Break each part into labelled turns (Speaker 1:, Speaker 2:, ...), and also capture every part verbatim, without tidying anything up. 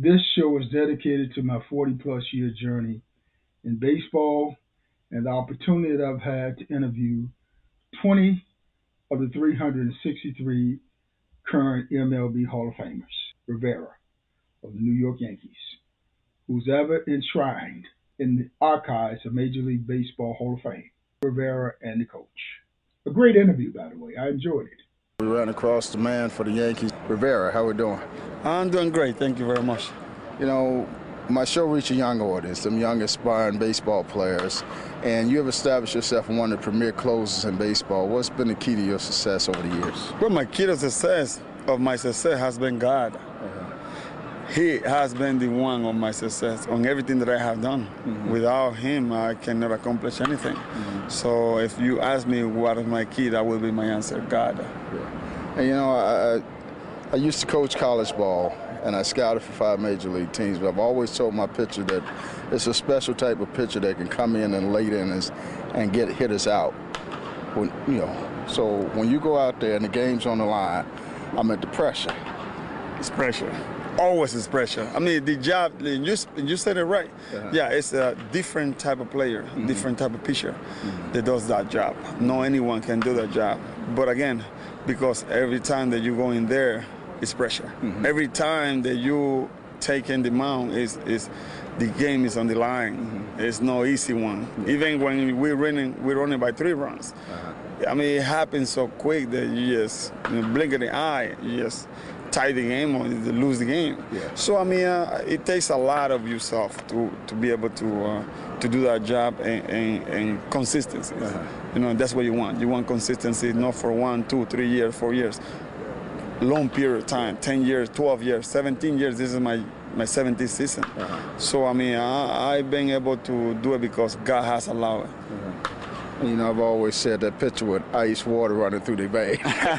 Speaker 1: This show is dedicated to my forty plus year journey in baseball and the opportunity that I've had to interview twenty of the three hundred sixty-three current M L B Hall of Famers. Rivera of the New York Yankees, who's ever enshrined in the archives of Major League Baseball Hall of Fame. Rivera and the coach. A great interview, by the way. I enjoyed it.
Speaker 2: We ran across the man for the Yankees. Rivera, how we doing?
Speaker 3: I'm doing great. Thank you very much.
Speaker 2: You know, my show reaches a young audience, some young aspiring baseball players, and you have established yourself as one of the premier closers in baseball. What's been the key to your success over the years?
Speaker 3: Well, my key to success of my success has been God. Uh-huh. He has been the one of my success on everything that I have done. Mm-hmm. Without him, I cannot accomplish anything. Mm-hmm. So if you ask me what is my key, that will be my answer, God.
Speaker 2: Yeah. And you know, I, I used to coach college ball, and I scouted for five major league teams, but I've always told my pitcher that it's a special type of pitcher that can come in and late innings and get hitters out. When, you know, so when you go out there and the game's on the line, I'm at the pressure.
Speaker 3: It's pressure. Always is pressure. I mean, the job, you, you said it right. Uh-huh. Yeah, it's a different type of player, mm-hmm. different type of pitcher mm-hmm. that does that job. No anyone can do that job. But again, because every time that you go in there, it's pressure. Mm-hmm. Every time that you take in the mound, is is the game is on the line. Mm-hmm. It's no easy one. Mm-hmm. Even when we're running, we're running by three runs. Uh-huh. I mean, it happens so quick that you just you know, blink of the eye, you just tie the game or you lose the game. Yeah. So I mean, uh, it takes a lot of yourself to to be able to uh, to do that job and, and, and consistency. Uh-huh. You know, that's what you want. You want consistency, not for one, two, three years, four years. Long period of time, ten years, twelve years, seventeen years. This is my my seventeenth season. Uh-huh. So I mean, I, I've been able to do it because God has allowed it.
Speaker 2: Uh-huh. You know, I've always said that pitcher with ice water running through their veins.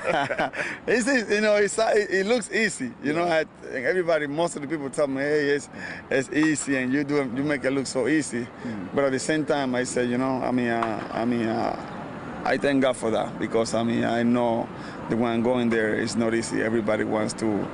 Speaker 3: It's, you know, it's, it looks easy. You know, I, everybody, most of the people tell me, hey, it's, it's easy, and you do you make it look so easy. Mm. But at the same time, I say, you know, I mean, uh, I mean, uh, I thank God for that because I mean, I know that when I'm going there, it's not easy. Everybody wants to.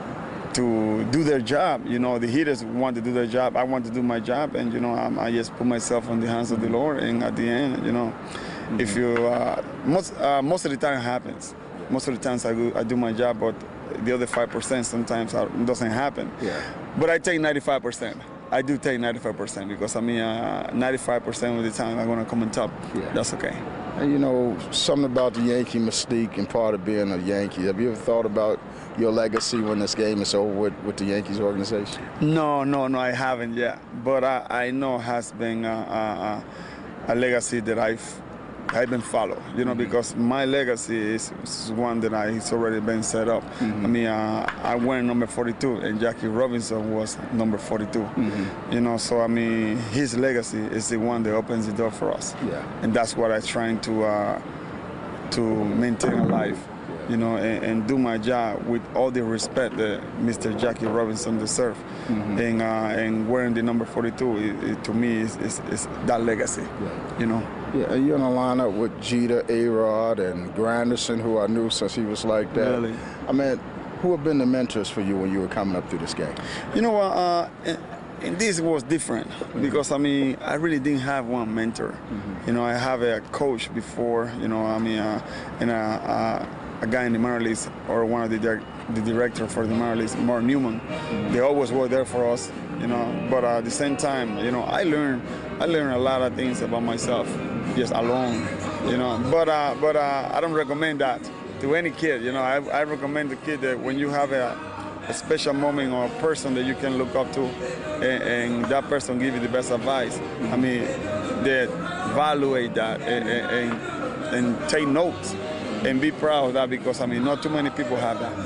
Speaker 3: to do their job. You know, the hitters want to do their job. I want to do my job, and you know, I'm, I just put myself in the hands of the Lord. And at the end, you know, mm-hmm. if you uh, most uh, most of the time it happens. Most of the times I do, I do my job, but the other five percent sometimes it doesn't happen.
Speaker 2: Yeah.
Speaker 3: But I take ninety-five percent. I do take ninety-five percent because I mean, uh, ninety-five percent of the time I'm gonna come on top. Yeah. That's okay.
Speaker 2: And you know, something about the Yankee mystique and part of being a Yankee. Have you ever thought about your legacy when this game is over with, with the Yankees organization?
Speaker 3: No, no, no, I haven't yet. But I, I know has been a, a, a legacy that I've I've been followed, you know, mm-hmm. because my legacy is, is one that I, it's already been set up. Mm-hmm. I mean, uh, I went number forty-two, and Jackie Robinson was number forty-two. Mm-hmm. You know, so I mean, his legacy is the one that opens the door for us.
Speaker 2: Yeah.
Speaker 3: And that's what I'm trying to uh, to maintain alive. You know, and, and do my job with all the respect that Mister Jackie Robinson deserves. Mm-hmm. And uh, and wearing the number forty-two, it, it, to me, is, is, is that legacy, yeah. You know.
Speaker 2: Yeah, you're in a lineup with Jeter, A-Rod, and Granderson, who I knew since he was like that.
Speaker 3: Really?
Speaker 2: I mean, who have been the mentors for you when you were coming up through this game?
Speaker 3: You know what? Uh, and this was different because, I mean, I really didn't have one mentor. Mm-hmm. You know, I have a coach before, you know, I mean, uh, and a, uh, a guy in the minor leagues or one of the, the director for the minor leagues, Mark Newman. Mm-hmm. They always were there for us, you know, but uh, at the same time, you know, I learned, I learned a lot of things about myself just alone, you know, but uh, but uh, I don't recommend that to any kid, you know. I, I recommend the kid that when you have a, a special moment or a person that you can look up to and, and that person give you the best advice, I mean, that evaluate that and, and, and take notes and be proud of that because, I mean, not too many people have that.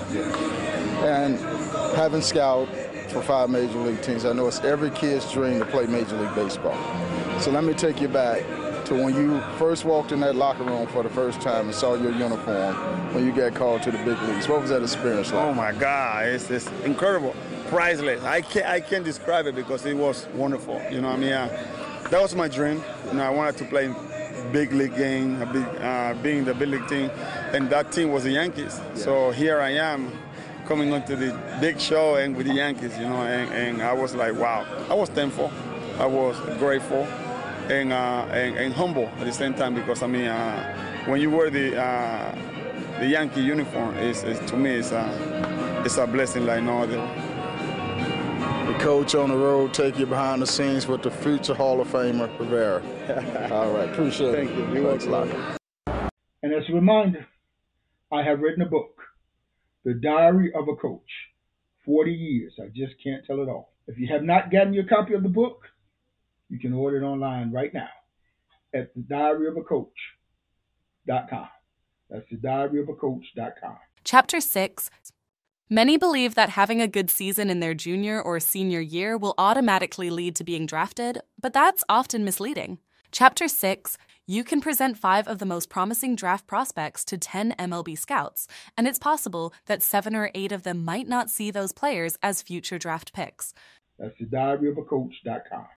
Speaker 2: And having scout for five major league teams, I know it's every kid's dream to play Major League Baseball. So let me take you back to when you first walked in that locker room for the first time and saw your uniform when you got called to the big leagues. What was that experience like?
Speaker 3: Oh my God, it's, it's incredible, priceless. I can't, I can't describe it because it was wonderful. You know, I mean, uh, that was my dream. You know, I wanted to play big league game, a big, uh, being the big league team, and that team was the Yankees. Yeah. So here I am, coming onto the big show and with the Yankees, you know, and, and I was like, wow. I was thankful, I was grateful, and, uh, and, and humble at the same time, because, I mean, uh, when you wear the uh, the Yankee uniform, is to me, it's a, it's a blessing like no other.
Speaker 2: The coach on the road, take you behind the scenes with the future Hall of Famer, Rivera. All right, appreciate
Speaker 3: Thank
Speaker 2: it.
Speaker 3: you. You
Speaker 2: Thanks a lot.
Speaker 1: And as a reminder, I have written a book, The Diary of a Coach. forty years. I just can't tell it all. If you have not gotten your copy of the book, you can order it online right now at the diary of a coach dot com. That's the diary of a coach dot com.
Speaker 4: Chapter six. Many believe that having a good season in their junior or senior year will automatically lead to being drafted, but that's often misleading. Chapter six. You can present five of the most promising draft prospects to ten M L B scouts, and it's possible that seven or eight of them might not see those players as future draft picks.
Speaker 1: That's the diary of a coach dot com.